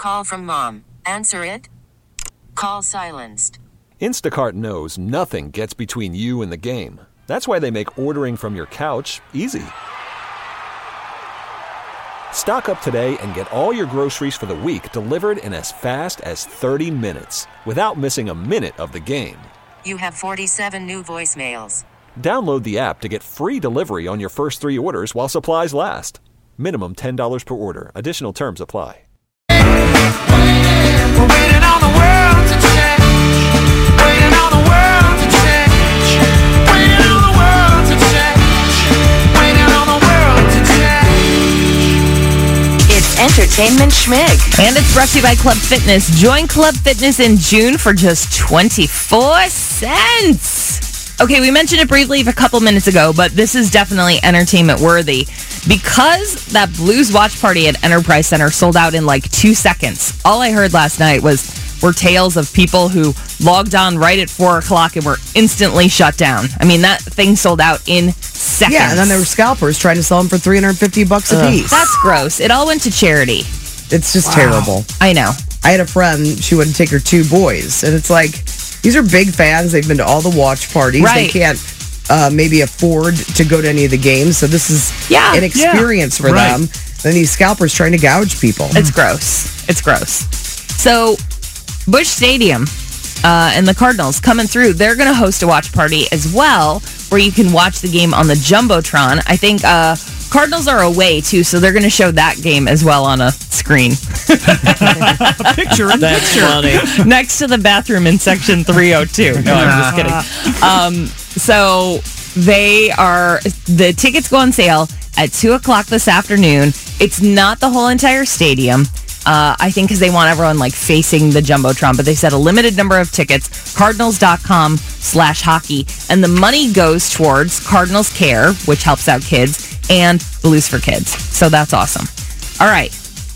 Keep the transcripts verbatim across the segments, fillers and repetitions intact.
Call from mom. Answer it. Call silenced. Instacart knows nothing gets between you and the game. That's why they make ordering from your couch easy. Stock up today and get all your groceries for the week delivered in as fast as thirty minutes without missing a minute of the game. You have forty-seven new voicemails. Download the app to get free delivery on your first three orders while supplies last. Minimum ten dollars per order. Additional terms apply. We're waiting on the world to change. Waiting on the world to change. Waiting on the world to change. Waiting on the world to change. It's Entertainment Schmig. And it's brought to you by Club Fitness. Join Club Fitness in June for just twenty-four cents. Okay, we mentioned it briefly a couple minutes ago, but this is definitely entertainment worthy. Because that blues watch party at Enterprise Center sold out in like two seconds, all I heard last night was were tales of people who logged on right at four o'clock and were instantly shut down. I mean, that thing sold out in seconds. Yeah, and then there were scalpers trying to sell them for three hundred fifty bucks a piece. That's gross. It all went to charity. It's just Wow. terrible. I know. I had a friend, she wanted to take her two boys, and it's like, these are big fans. They've been to all the watch parties. Right. They can't uh, maybe afford to go to any of the games, so this is Yeah. an experience Yeah. for Right. them. Then these scalpers trying to gouge people. It's gross. It's gross. So, Busch Stadium uh, and the Cardinals coming through, they're going to host a watch party as well, where you can watch the game on the Jumbotron. I think uh, Cardinals are away, too, so they're going to show that game as well on a screen. Picture in That's picture. funny. Next to the bathroom in section three oh two. No, I'm just kidding. Um, so they are, the tickets go on sale at two o'clock this afternoon. It's not the whole entire stadium. Uh, I think because they want everyone like facing the Jumbotron, but they said a limited number of tickets, cardinals.com slash hockey. And the money goes towards Cardinals Care, which helps out kids, and Blues for Kids. So that's awesome. All right.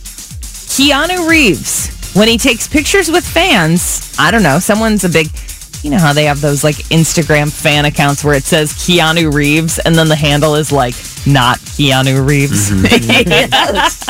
Keanu Reeves, when he takes pictures with fans, I don't know, someone's a big, you know how they have those like Instagram fan accounts where it says Keanu Reeves and then the handle is like not Keanu Reeves. Yes.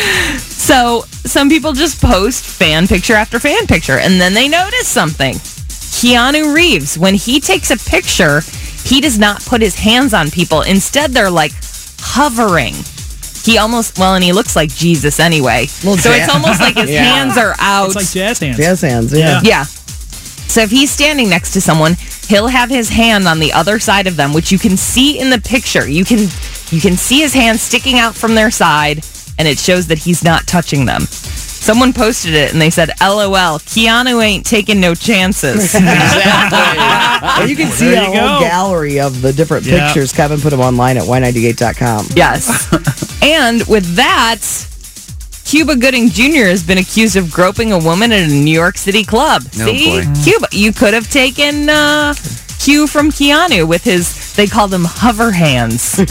So some people just post fan picture after fan picture and then they notice something. Keanu Reeves, when he takes a picture, he does not put his hands on people. Instead, they're like hovering. He almost, well, and he looks like Jesus anyway. So jazz- it's almost like his Yeah. hands are out. It's like jazz hands. Jazz hands, yeah. Yeah. So if he's standing next to someone, he'll have his hand on the other side of them, which you can see in the picture. You can you can see his hand sticking out from their side, and it shows that he's not touching them. Someone posted it, and they said, LOL, Keanu ain't taking no chances. Well, you can see There a you whole go. gallery of the different Yeah. pictures. Kevin put them online at y ninety-eight dot com. Yes. And with that, Cuba Gooding Junior has been accused of groping a woman at a New York City club. Oh, See? boy. Cuba, you could have taken uh, Q from Keanu with his, they call them hover hands.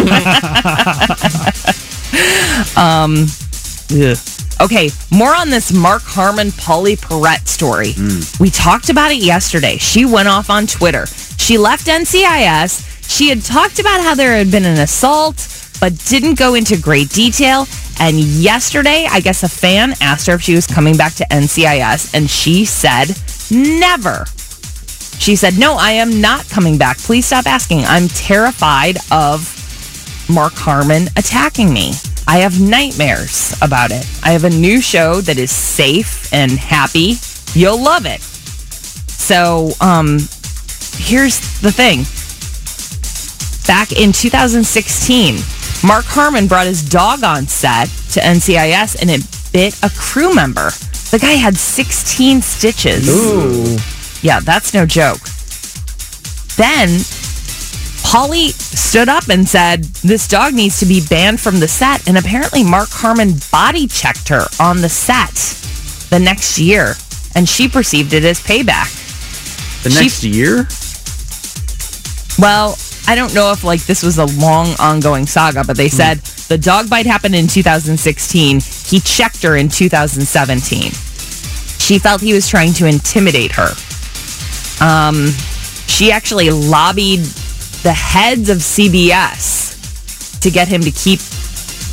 um, yeah. Okay, more on this Mark Harmon, Pauly Perrette story. We talked about it yesterday. She went off on Twitter. She left N C I S. She had talked about how there had been an assault, but didn't go into great detail. And yesterday, I guess a fan asked her if she was coming back to N C I S, and she said, never. She said, no, I am not coming back. Please stop asking. I'm terrified of Mark Harmon attacking me. I have nightmares about it. I have a new show that is safe and happy. You'll love it. So, um, here's the thing. Back in two thousand sixteen, Mark Harmon brought his dog on set to N C I S and it bit a crew member. The guy had sixteen stitches. Ooh. Yeah, that's no joke. Then Pauly stood up and said, this dog needs to be banned from the set. And apparently Mark Harmon body checked her on the set the next year. And she perceived it as payback. The She- next year? Well, I don't know if like this was a long ongoing saga, but they said the dog bite happened in two thousand sixteen. He checked her in two thousand seventeen. She felt he was trying to intimidate her. Um, she actually lobbied the heads of C B S to get him to keep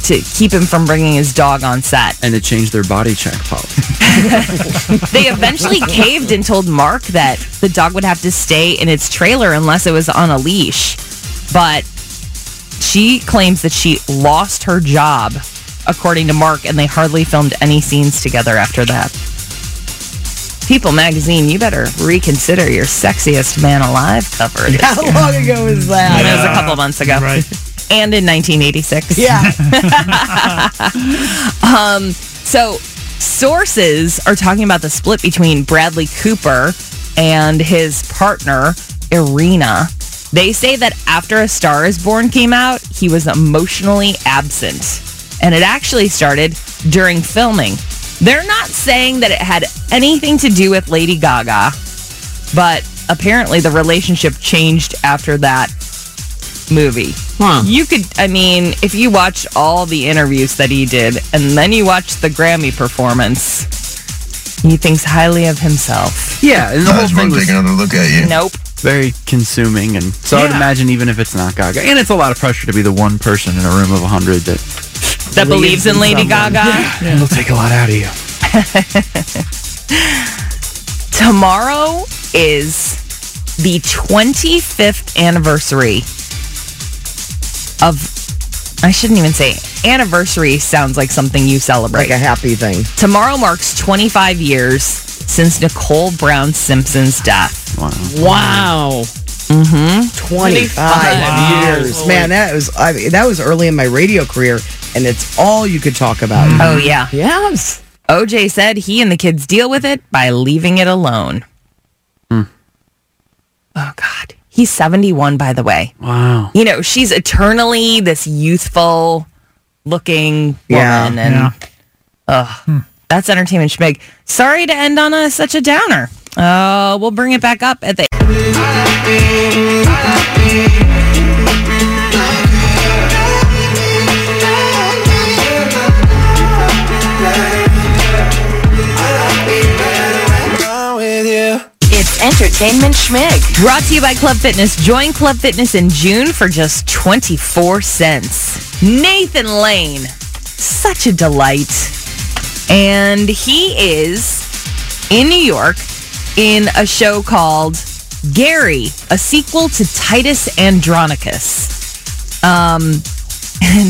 to keep him from bringing his dog on set. And to change their body check policy. They eventually caved and told Mark that the dog would have to stay in its trailer unless it was on a leash. But she claims that she lost her job, according to Mark, and they hardly filmed any scenes together after that. People magazine, you better reconsider your sexiest man alive cover. This How year. long ago was that? It was a couple of months ago. Right. And in nineteen eighty-six. Yeah. um, so sources are talking about the split between Bradley Cooper and his partner, Irina. They say that after A Star Is Born came out, he was emotionally absent. And it actually started during filming. They're not saying that it had anything to do with Lady Gaga, but apparently the relationship changed after that movie. Huh. You could, I mean, if you watch all the interviews that he did and then you watch the Grammy performance, he thinks highly of himself. Yeah, and the whole thing was another look at you. Nope. very consuming. And so I'd Yeah. imagine even if it's not Gaga. And it's a lot of pressure to be the one person in a room of one hundred that... That believes in Lady someone. Gaga. It'll take a lot out of you. Tomorrow is the twenty-fifth anniversary of, I shouldn't even say, anniversary sounds like something you celebrate. Like a happy thing. Tomorrow marks twenty-five years since Nicole Brown Simpson's death. Wow. Wow. twenty-five Wow. years. Man, that was I mean, that was early in my radio career, and it's all you could talk about. Oh, yeah. Yes. O J said he and the kids deal with it by leaving it alone. Hmm. Oh, God. He's seventy-one, by the way. Wow. You know, she's eternally this youthful looking woman. Yeah. And Yeah. ugh, that's Entertainment Schmig. Sorry to end on a, such a downer. Uh, we'll bring it back up at the... It's Entertainment Schmig. Brought to you by Club Fitness. Join Club Fitness in June for just twenty-four cents. Nathan Lane. Such a delight. And he is in New York in a show called Gary, a sequel to Titus Andronicus. Um, and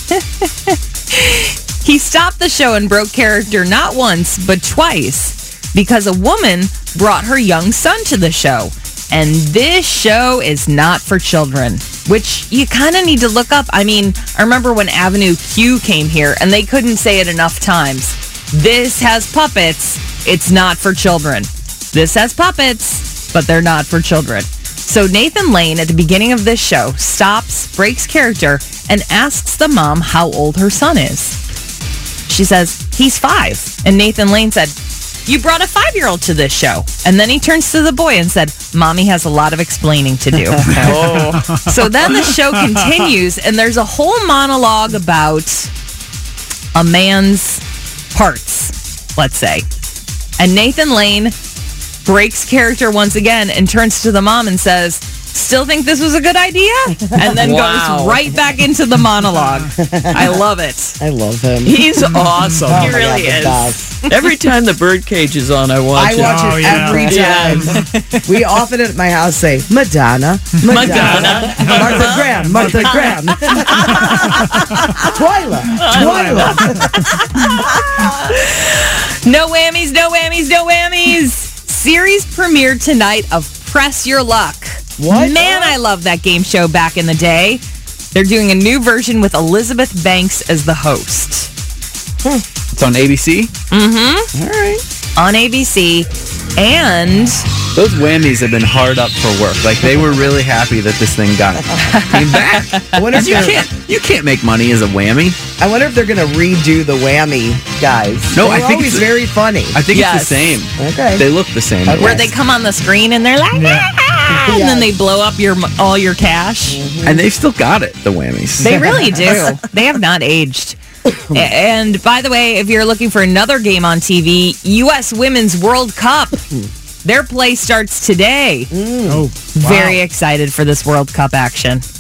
he stopped the show and broke character not once, but twice because a woman brought her young son to the show. And this show is not for children, which you kind of need to look up. I mean, I remember when Avenue Q came here and they couldn't say it enough times. This has puppets. It's not for children. This has puppets, but they're not for children. So Nathan Lane, at the beginning of this show, stops, breaks character, and asks the mom how old her son is. She says, he's five. And Nathan Lane said, you brought a five-year-old to this show. And then he turns to the boy and said, Mommy has a lot of explaining to do. Oh. So then the show continues, and there's a whole monologue about a man's parts, let's say. And Nathan Lane breaks character once again and turns to the mom and says, still think this was a good idea? And then Wow. goes right back into the monologue. I love it. I love him. He's awesome. Oh He my really God, the is. best. Every time the birdcage is on, I watch I it. watch Oh, it yeah. every Yeah. time. We often at my house say, Madonna, Madonna, Martha Graham, Martha Graham. Twyla, Twyla. No whammies, no whammies, no whammies. Series premiere tonight of Press Your Luck. What? Man, I love that game show back in the day. They're doing a new version with Elizabeth Banks as the host. It's on A B C. Mm-hmm. All right. On A B C. And Those whammies have been hard up for work. Like, they were really happy that this thing got came back. I wonder if You they're- can't, you can't make money as a whammy. I wonder if they're going to redo the whammy guys. No, They I were think always it's- very funny. I think Yes. it's the same. Okay. They look the same. Okay. where they come on the screen and they're like, "Ah," and then they blow up your all your cash. And they've still got it, the whammies. They really do. They have not aged. A- And by the way, if you're looking for another game on T V, U S Women's World Cup. Their play starts today. Oh, wow. Very excited for this World Cup action.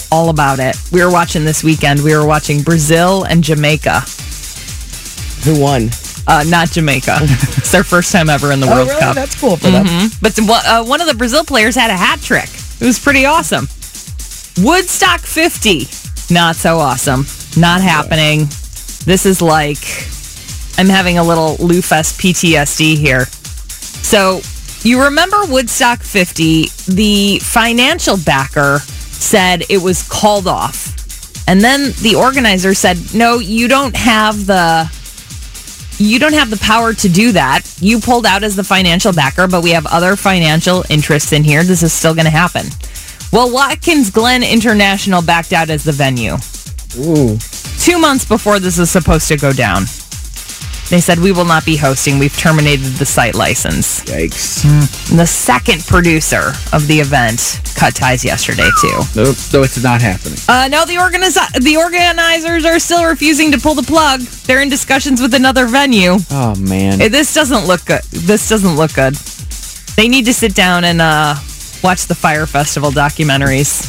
all about it. We were watching this weekend. We were watching Brazil and Jamaica. Who won? Uh, not Jamaica. It's their first time ever in the Oh, World really? Cup. That's cool for them. But uh, one of the Brazil players had a hat trick. It was pretty awesome. Woodstock fifty. Not so awesome. Not happening. This is like, I'm having a little Lou Fest P T S D here. So, you remember Woodstock fifty, the financial backer said it was called off. And then the organizer said, no, you don't have the... You don't have the power to do that. You pulled out as the financial backer, but we have other financial interests in here. This is still going to happen. Well, Watkins Glen International backed out as the venue. Ooh. Two months before this is supposed to go down. They said, we will not be hosting. We've terminated the site license. Yikes. And the second producer of the event cut ties yesterday, too. Nope. So it's not happening. Uh, no, the, organiz- the organizers are still refusing to pull the plug. They're in discussions with another venue. Oh, man. Eh, This doesn't look good. This doesn't look good. They need to sit down and uh, watch the Fire Festival documentaries.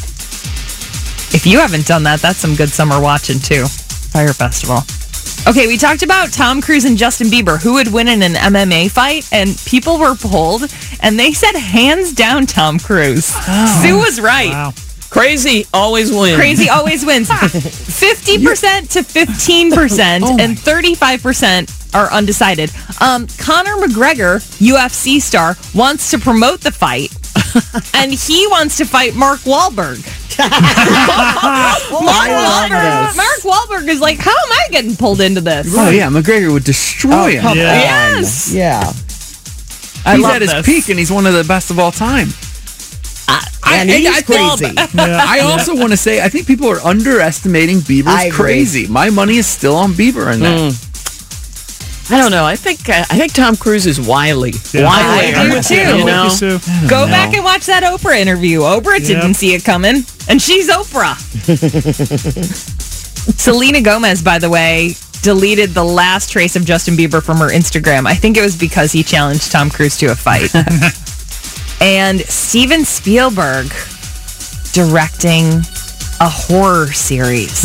If you haven't done that, that's some good summer watching, too. Fire Festival. Okay, we talked about Tom Cruise and Justin Bieber, who would win in an M M A fight, and people were polled, and they said hands down Tom Cruise. Sue was right. Wow. Crazy always wins. Crazy always wins. fifty percent to fifteen percent, and thirty-five percent are undecided. Um, Conor McGregor, U F C star, wants to promote the fight, and he wants to fight Mark Wahlberg. Mark I love Wahlberg. this. Mark Wahlberg is like, how am I getting pulled into this? Oh, yeah. McGregor would destroy him. come Yeah. on. Yes. Yeah. I He's love at his this. peak, and he's one of the best of all time. And I- he's I feel crazy. I also want to say, I think people are underestimating I Bieber's agree. crazy. My money is still on Bieber in that. I don't know. I think uh, I think Tom Cruise is wily. Yeah. Wily. I do too. You know? Sue. Go back and watch that Oprah interview. Oprah didn't Yep. see it coming, and she's Oprah. Selena Gomez, by the way, deleted the last trace of Justin Bieber from her Instagram. I think it was because he challenged Tom Cruise to a fight. And Steven Spielberg directing a horror series.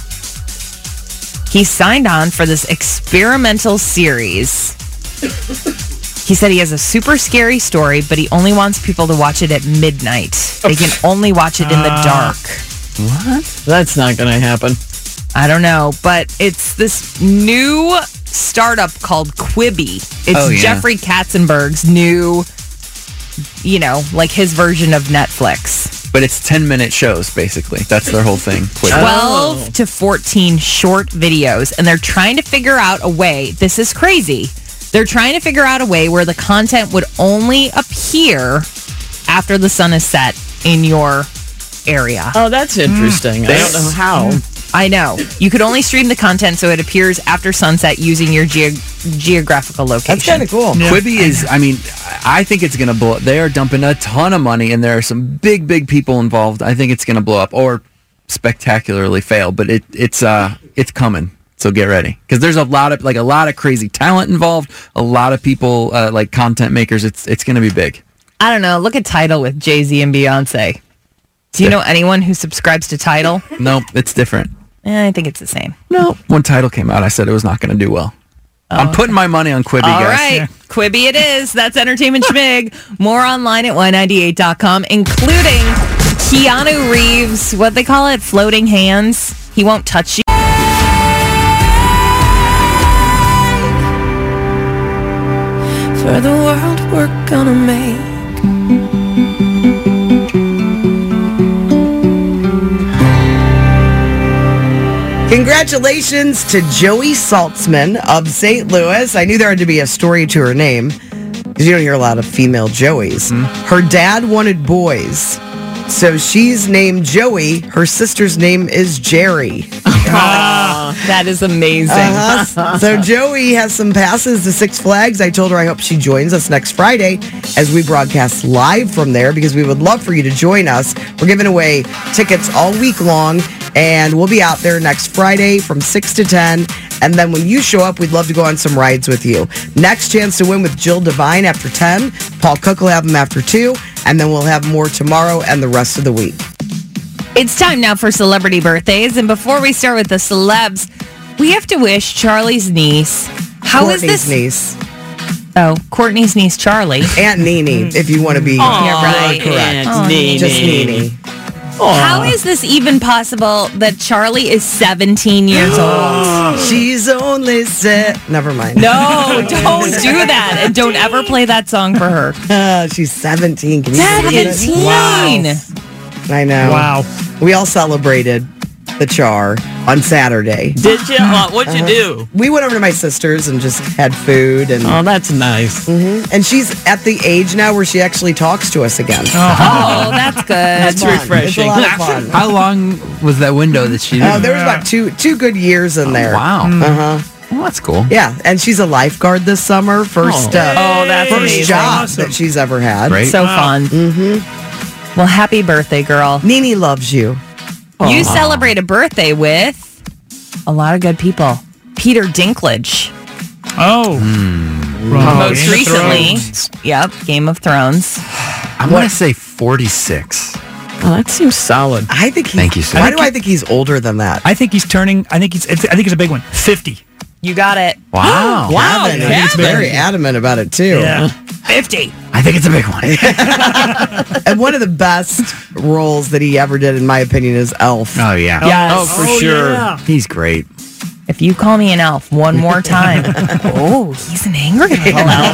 He signed on for this experimental series. He said he has a super scary story, but he only wants people to watch it at midnight. They can only watch it in the dark. That's not going to happen. I don't know, but it's this new startup called Quibi. It's Oh, yeah. Jeffrey Katzenberg's new, you know, like his version of Netflix. But it's ten-minute shows, basically. That's their whole thing. Quick. twelve to fourteen short videos, and they're trying to figure out a way. This is crazy. They're trying to figure out a way where the content would only appear after the sun is set in your area. Oh, that's interesting. I don't know how. I know. You could only stream the content so it appears after sunset using your ge- geographical location. That's kind of cool. Quibi is, I mean, I think it's going to blow up. They are dumping a ton of money, and there are some big, big people involved. I think it's going to blow up or spectacularly fail, but it, it's uh, it's coming. So get ready, because there's a lot of like a lot of crazy talent involved. A lot of people uh, like content makers. It's it's going to be big. I don't know. Look at Tidal with Jay-Z and Beyonce. Do you know anyone who subscribes to Tidal? No, it's different. Eh, I think it's the same. No, when Tidal came out, I said it was not going to do well. I'm putting my money on Quibi, All guys. right. Quibi it is. That's Entertainment Schmig. More online at Y ninety-eight dot com, including Keanu Reeves, what they call it, floating hands. He won't touch you. For the world we're gonna make. Congratulations to Joey Saltzman of Saint Louis. I knew there had to be a story to her name because you don't hear a lot of female Joeys. Her dad wanted boys. So she's named Joey. Her sister's name is Jerry. That is amazing. Uh-huh. So Joey has some passes to Six Flags. I told her I hope she joins us next Friday as we broadcast live from there because we would love for you to join us. We're giving away tickets all week long, and we'll be out there next Friday from six to ten. And then when you show up, we'd love to go on some rides with you. Next chance to win with Jill Devine after ten. Paul Cook will have them after two. And then we'll have more tomorrow and the rest of the week. It's time now for celebrity birthdays. And before we start with the celebs, we have to wish Charlie's niece. How is Courtney's this? niece. Oh, Courtney's niece, Charlie. Aunt Nene, if you want to be Yeah, right. correct. Aunt Oh, Nene. Just Nene. How is this even possible that Charlie is seventeen years old? She's only set. Never mind. No, don't do that. And don't ever play that song for her. Uh, she's seventeen. Can you believe it? seventeen. I know. Wow. We all celebrated the Char on Saturday. Did you? Uh, what'd you do? We went over to my sister's and just had food, and Oh, that's nice. and she's at the age now where she actually talks to us again. Oh, that's good. That's Fun. refreshing. It's a lot of fun. How long was that window that she Oh, did? there was about two two good years in there. Wow. Uh huh. Well, that's cool. Yeah, and she's a lifeguard this summer. First, uh, Oh, that's first amazing. job Awesome. that she's ever had. Great. So fun. Mm-hmm. Well, happy birthday, girl. Nene loves you. You celebrate a birthday with a lot of good people. Peter Dinklage. Oh. Hmm. From Most Game of recently, Thrones. yep, Game of Thrones. I'm going to say forty-six. Oh, that seems solid. I think. He, Thank you, sir. Why I do think I think he's older than that? I think he's turning. I think he's. It's, I think it's a big one. Fifty. You got it. Wow. Wow, Kevin, yeah, he's Kevin. very adamant about it too. Yeah. fifty. I think it's a big one. And one of the best roles that he ever did, in my opinion, is Elf. Oh, yeah. Yes. Oh, for Oh, sure. yeah. He's great. If you call me an elf one more time, oh, he's an angry little elf.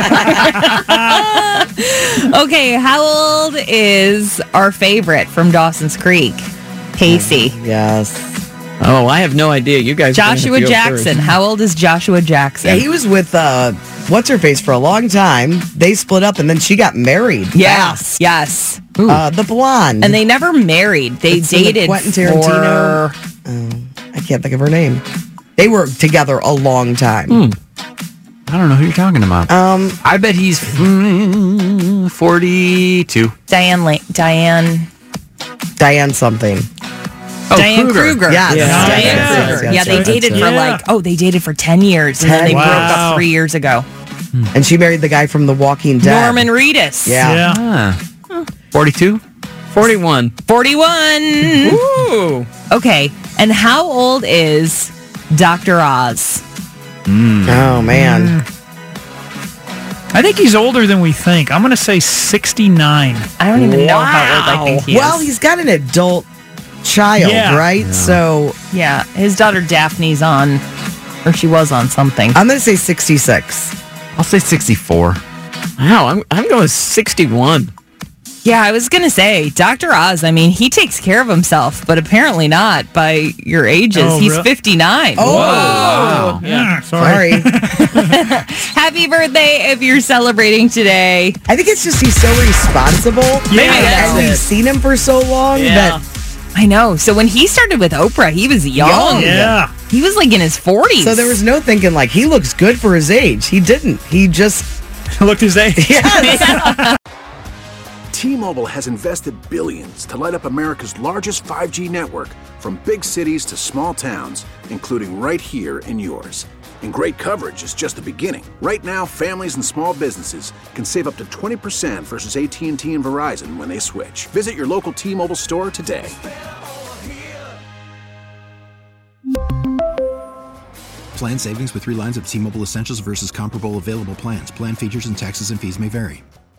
Okay, how old is our favorite from Dawson's Creek? Casey. Yes. Oh, I have no idea. You guys. are gonna Joshua have to go Jackson. first. How old is Joshua Yeah, Jackson? he was with uh, what's her face for a long time. They split up, and then she got married. Yes, fast. yes. Uh, the blonde. And they never married. They It's in the dated Quentin Tarantino. for- I can't think of her name. They were together a long time. I don't know who you're talking about. Um, I bet he's mm, forty-two. Diane. La- Diane. Diane something. Oh, Diane Kruger. Kruger. Yes. Yeah. Diane Yes, yes, Kruger. yes, yeah, they yes, dated yes, for yes. like oh, they dated for ten years, and then they Ten- broke up Wow. three years ago. And she married the guy from The Walking Dead. Norman Reedus. Yeah. Yeah. Ah. forty-two? forty-one. forty-one. Ooh. Okay, and how old is Doctor Oz? Oh, man. I think he's older than we think. I'm going to say sixty-nine. I don't even know how old I think he Well, is. he's got an adult child, Yeah. right? So Yeah, his daughter Daphne's on, or she was on something. I'm going to say sixty-six. I'll say sixty-four. Wow, I'm I'm going sixty-one. Yeah, I was going to say, Doctor Oz, I mean, he takes care of himself, but apparently not by your ages. Oh, He's really? fifty-nine. Oh, Wow. Yeah. Sorry. sorry. Happy birthday if you're celebrating today. I think it's just he's so responsible. Maybe and, that's and we've it. seen him for so long Yeah. that I know. So when he started with Oprah, he was young. Young. Yeah. He was like in his forties. so there was no thinking like he looks good for his age. He didn't. He just Look his age. yes. T-Mobile has invested billions to light up America's largest five G network, from big cities to small towns, including right here in yours. And great coverage is just the beginning. Right now, families and small businesses can save up to twenty percent versus A T and T and Verizon when they switch. Visit your local T-Mobile store today. Plan savings with three lines of T-Mobile Essentials versus comparable available plans. Plan features and taxes and fees may vary.